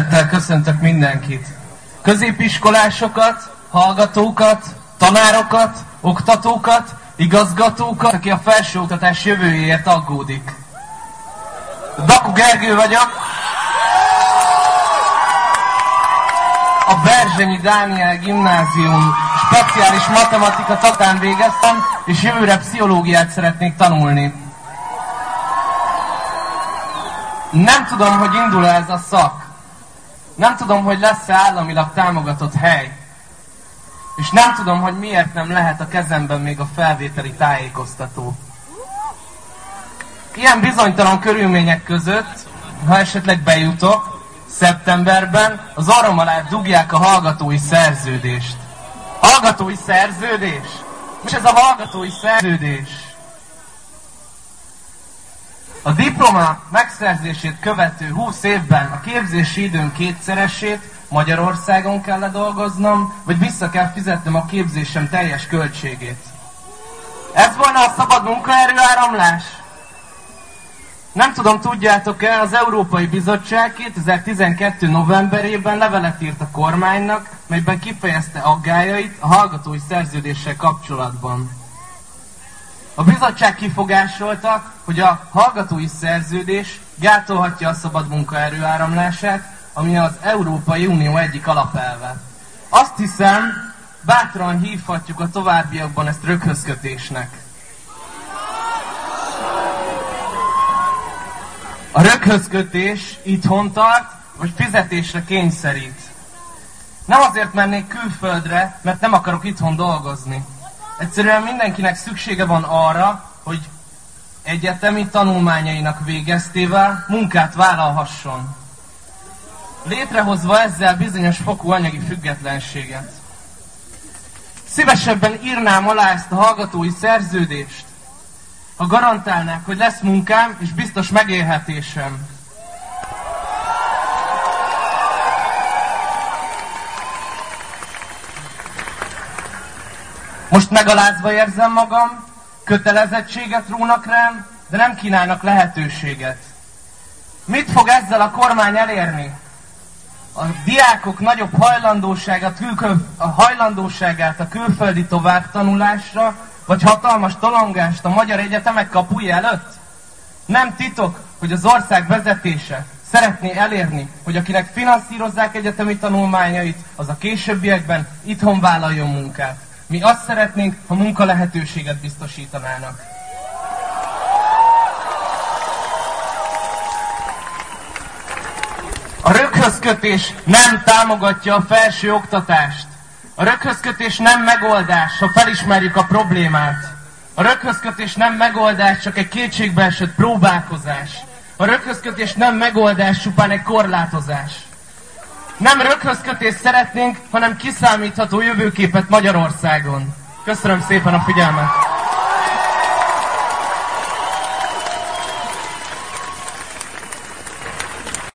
Szeretettel köszöntök mindenkit. Középiskolásokat, hallgatókat, tanárokat, oktatókat, igazgatókat, aki a felsőoktatás jövőjéért aggódik. Daku Gergő vagyok. A Berzsenyi Dániel Gimnázium speciális matematika szakán végeztem, és jövőre pszichológiát szeretnék tanulni. Nem tudom, hogy indul ez a szak. Nem tudom, hogy lesz-e államilag támogatott hely. És nem tudom, hogy miért nem lehet a kezemben még a felvételi tájékoztató. Ilyen bizonytalan körülmények között, ha esetleg bejutok, szeptemberben az orrom alá dugják a hallgatói szerződést. Hallgatói szerződés? És ez a hallgatói szerződés? A diploma megszerzését követő 20 évben a képzési időm kétszeresét Magyarországon kell ledolgoznom, vagy vissza kell fizetnem a képzésem teljes költségét. Ez volna a szabad munkaerőáramlás? Nem tudom, tudjátok-e, az Európai Bizottság 2012. novemberében levelet írt a kormánynak, melyben kifejezte aggályait a hallgatói szerződéssel kapcsolatban. A bizottság kifogásolta, hogy a hallgatói szerződés gátolhatja a szabad munkaerő áramlását, ami az Európai Unió egyik alapelve. Azt hiszem, bátran hívhatjuk a továbbiakban ezt röghözkötésnek. A röghözkötés itthon tart, vagy fizetésre kényszerít. Nem azért mennék külföldre, mert nem akarok itthon dolgozni. Egyszerűen mindenkinek szüksége van arra, hogy egyetemi tanulmányainak végeztével munkát vállalhasson, létrehozva ezzel bizonyos fokú anyagi függetlenséget. Szívesebben írnám alá ezt a hallgatói szerződést, ha garantálnák, hogy lesz munkám és biztos megélhetésem. Most megalázva érzem magam, kötelezettséget rónak rám, de nem kínálnak lehetőséget. Mit fog ezzel a kormány elérni? A diákok nagyobb hajlandóságát a külföldi továbbtanulásra, vagy hatalmas talangást a magyar egyetemek kapuja előtt? Nem titok, hogy az ország vezetése szeretné elérni, hogy akinek finanszírozzák egyetemi tanulmányait, az a későbbiekben itthon vállaljon munkát. Mi azt szeretnénk, ha munkalehetőséget biztosítanának. A röghözkötés nem támogatja a felső oktatást. A röghözkötés nem megoldás, ha felismerjük a problémát. A röghözkötés nem megoldás, csak egy kétségbeesett próbálkozás. A röghözkötés nem megoldás, csupán egy korlátozás. Nem röghözkötést szeretnénk, hanem kiszámítható jövőképet Magyarországon. Köszönöm szépen a figyelmet!